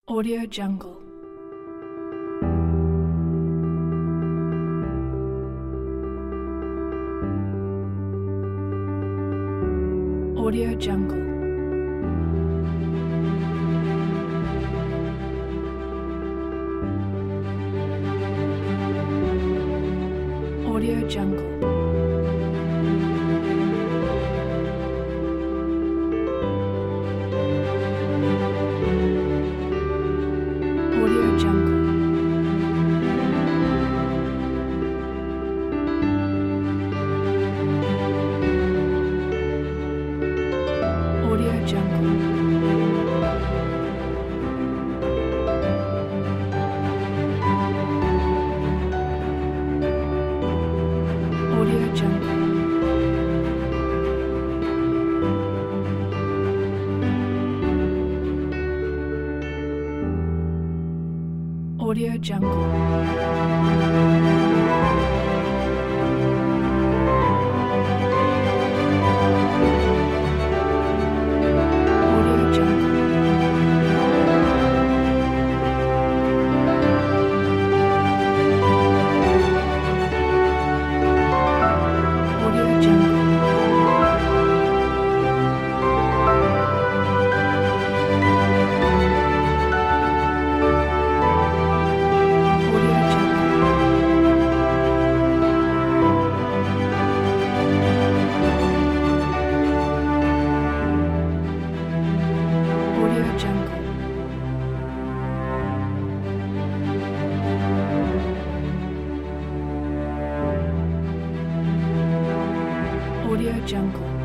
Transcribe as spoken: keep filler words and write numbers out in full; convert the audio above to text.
Audio Jungle. Audio Jungle. Audio Jungle. Audio Jungle. Audio Jungle. Audio Jungle. Audio Jungle. Audio Jungle. Audio Jungle. Audio Jungle. Audio Jungle.